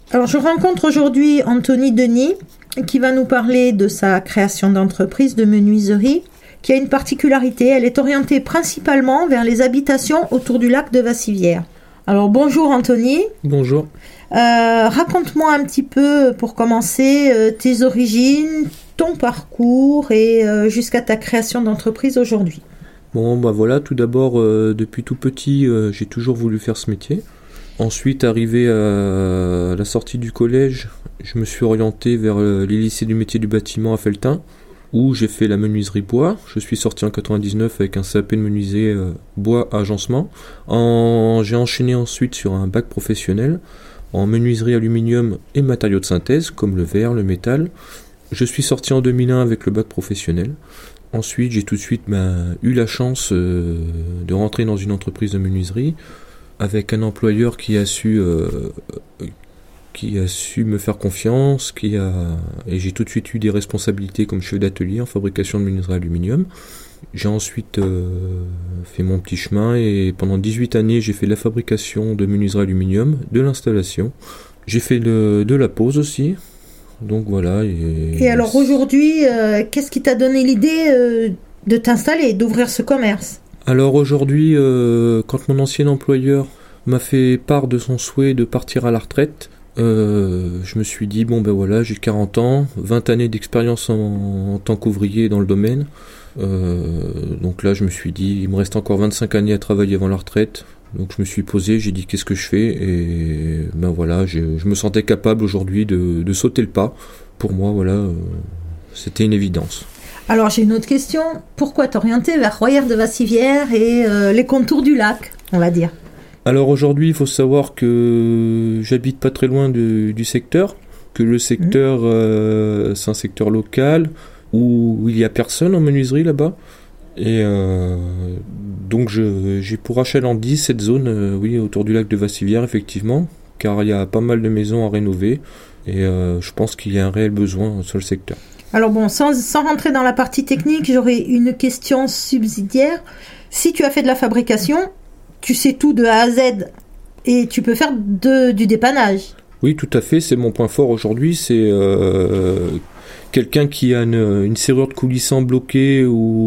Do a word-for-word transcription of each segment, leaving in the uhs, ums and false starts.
Alors, je rencontre aujourd'hui Anthony Denis, qui va nous parler de sa création d'entreprise de menuiserie, qui a une particularité. Elle est orientée principalement vers les habitations autour du lac de Vassivière. Alors, bonjour Anthony. Bonjour. Euh, raconte-moi un petit peu, pour commencer, euh, tes origines, ton parcours et euh, jusqu'à ta création d'entreprise aujourd'hui. Bon, bah voilà, tout d'abord, euh, depuis tout petit, euh, j'ai toujours voulu faire ce métier. Ensuite, arrivé à la sortie du collège, je me suis orienté vers les lycées du métier du bâtiment à Felletin, où j'ai fait la menuiserie bois. Je suis sorti en quatre-vingt-dix-neuf avec un C A P de menuisier euh, bois agencement. En... J'ai enchaîné ensuite sur un bac professionnel en menuiserie aluminium et matériaux de synthèse, comme le verre, le métal. Je suis sorti en deux mille un avec le bac professionnel. Ensuite, j'ai tout de suite bah, eu la chance euh, de rentrer dans une entreprise de menuiserie avec un employeur qui a su euh, qui a su me faire confiance, qui a et j'ai tout de suite eu des responsabilités comme chef d'atelier en fabrication de menuiserie aluminium. J'ai ensuite euh, fait mon petit chemin et pendant dix-huit années, j'ai fait la fabrication de menuiserie aluminium, de l'installation. J'ai fait de, de la pose aussi. Donc voilà. Et, et alors aujourd'hui, euh, qu'est-ce qui t'a donné l'idée euh, de t'installer, d'ouvrir ce commerce ? Alors aujourd'hui, euh, quand mon ancien employeur m'a fait part de son souhait de partir à la retraite, euh, je me suis dit, bon ben voilà, j'ai quarante ans, vingt années d'expérience en, en tant qu'ouvrier dans le domaine. Euh, donc là, je me suis dit, il me reste encore vingt-cinq années à travailler avant la retraite. Donc je me suis posé, j'ai dit qu'est-ce que je fais, et ben voilà, je, je me sentais capable aujourd'hui de, de sauter le pas. Pour moi, voilà, euh, c'était une évidence. Alors j'ai une autre question, pourquoi t'orienter vers Royères de Vassivière et euh, les contours du lac, on va dire ? Alors aujourd'hui, il faut savoir que j'habite pas très loin de, du secteur, que le secteur, mmh. euh, c'est un secteur local où il n'y a personne en menuiserie là-bas. Et euh, donc je, j'ai pour achalandie cette zone, euh, oui, autour du lac de Vassivière, effectivement, car il y a pas mal de maisons à rénover et euh, je pense qu'il y a un réel besoin sur le secteur. Alors bon, sans, sans rentrer dans la partie technique, j'aurais une question subsidiaire. Si tu as fait de la fabrication, tu sais tout de A à Z et tu peux faire de, du dépannage. Oui, tout à fait, c'est mon point fort aujourd'hui, c'est euh, quelqu'un qui a une, une serrure de coulissant bloquée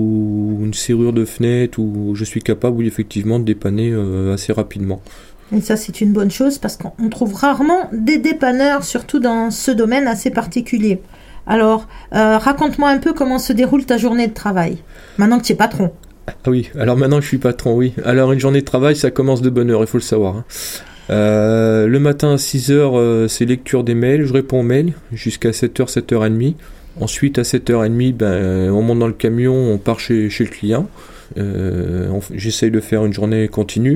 ou une serrure de fenêtre, où je suis capable, oui, effectivement, de dépanner euh, assez rapidement. Et ça, c'est une bonne chose parce qu'on trouve rarement des dépanneurs, surtout dans ce domaine assez particulier. Alors, euh, raconte-moi un peu comment se déroule ta journée de travail, maintenant que tu es patron. Ah oui, alors maintenant que je suis patron, oui. Alors une journée de travail, ça commence de bonne heure, il faut le savoir. Hein. Euh, le matin à six heures, euh, c'est lecture des mails, je réponds aux mails jusqu'à sept heures, sept heures trente. Ensuite, à sept heures trente, ben, on monte dans le camion, on part chez, chez le client. Euh, on, j'essaye de faire une journée continue.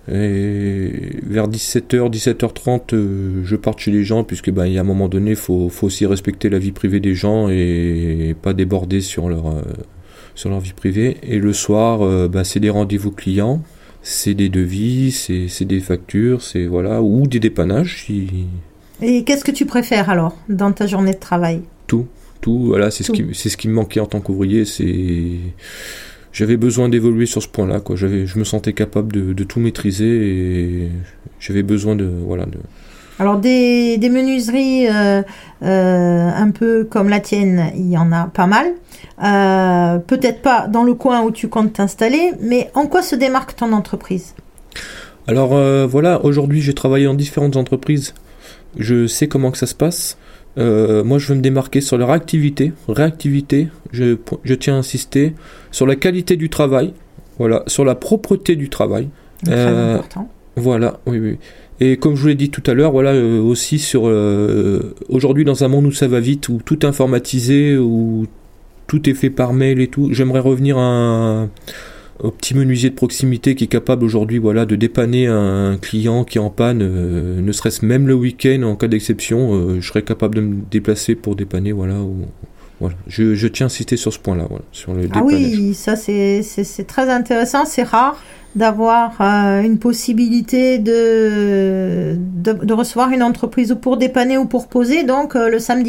Et vers dix-sept heures, dix-sept heures trente, euh, je pars chez les gens, puisque ben, il y a un moment donné, il faut, faut aussi respecter la vie privée des gens et pas déborder sur leur, euh, sur leur vie privée. Et le soir, euh, ben, c'est des rendez-vous clients, c'est des devis, c'est, c'est des factures, c'est, voilà, ou des dépannages. Si... Et qu'est-ce que tu préfères alors dans ta journée de travail ? Tout, tout, voilà, c'est, tout. Ce qui, c'est ce qui me manquait en tant qu'ouvrier, c'est... J'avais besoin d'évoluer sur ce point-là, quoi. J'avais, je me sentais capable de, de tout maîtriser et j'avais besoin de, voilà. De... Alors des, des menuiseries euh, euh, un peu comme la tienne, il y en a pas mal. Euh, peut-être pas dans le coin où tu comptes t'installer, mais en quoi se démarque ton entreprise ? Alors euh, voilà, aujourd'hui j'ai travaillé dans différentes entreprises. Je sais comment que ça se passe. Euh, moi, je veux me démarquer sur la réactivité. Réactivité, je, je tiens à insister sur la qualité du travail, voilà, sur la propreté du travail. Très euh, important. Voilà, oui, oui. Et comme je vous l'ai dit tout à l'heure, voilà, euh, aussi sur euh, aujourd'hui dans un monde où ça va vite, où tout est informatisé, où tout est fait par mail et tout, j'aimerais revenir à un, au petit menuisier de proximité qui est capable aujourd'hui, voilà, de dépanner un client qui est en panne, euh, ne serait-ce même le week-end en cas d'exception, euh, je serais capable de me déplacer pour dépanner, voilà. Ou, voilà. Je, je tiens à insister sur ce point-là, voilà, sur le dépannage. Ah oui, ça c'est, c'est, c'est très intéressant, c'est rare d'avoir euh, une possibilité de, de, de recevoir une entreprise ou pour dépanner ou pour poser, donc euh, le samedi.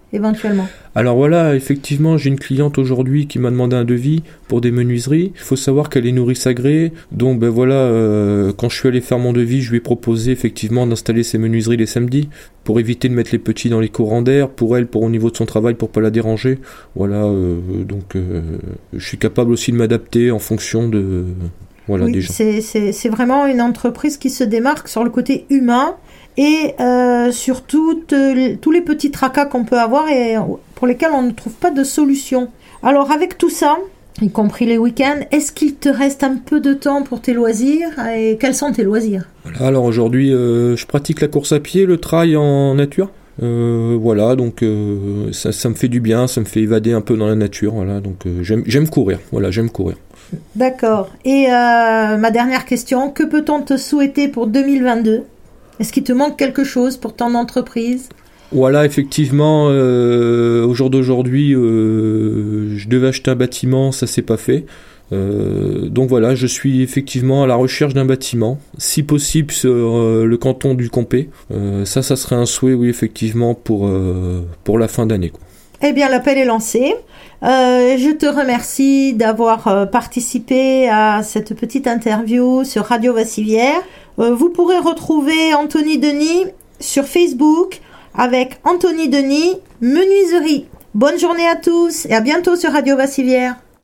éventuellement? Alors voilà, effectivement, j'ai une cliente aujourd'hui qui m'a demandé un devis pour des menuiseries. Il faut savoir qu'elle est nourrice agréée, donc ben voilà, euh, quand je suis allé faire mon devis, je lui ai proposé effectivement d'installer ces menuiseries les samedis pour éviter de mettre les petits dans les courants d'air, pour elle, pour au niveau de son travail, pour pas la déranger. Voilà, euh, donc euh, je suis capable aussi de m'adapter en fonction de voilà oui, des gens. C'est, c'est, c'est vraiment une entreprise qui se démarque sur le côté humain. Et euh, sur toutes, euh, tous les petits tracas qu'on peut avoir et pour lesquels on ne trouve pas de solution. Alors avec tout ça, y compris les week-ends, est-ce qu'il te reste un peu de temps pour tes loisirs et quels sont tes loisirs? Voilà, alors aujourd'hui, euh, je pratique la course à pied, le trail en nature. Euh, voilà, donc euh, ça, ça me fait du bien, ça me fait évader un peu dans la nature. Voilà, donc euh, j'aime, j'aime courir. Voilà, j'aime courir. D'accord. Et euh, ma dernière question, que peut-on te souhaiter pour deux mille vingt-deux? Est-ce qu'il te manque quelque chose pour ton entreprise? Voilà, effectivement, euh, au jour d'aujourd'hui, euh, je devais acheter un bâtiment, ça s'est pas fait. Euh, donc voilà, je suis effectivement à la recherche d'un bâtiment, si possible sur euh, le canton du Compé. Euh, ça, ça serait un souhait, oui, effectivement, pour, euh, pour la fin d'année, quoi. Eh bien, l'appel est lancé. Euh, je te remercie d'avoir euh, participé à cette petite interview sur Radio Vassivière. Euh, vous pourrez retrouver Anthony Denis sur Facebook avec Anthony Denis Menuiserie. Bonne journée à tous et à bientôt sur Radio Vassivière.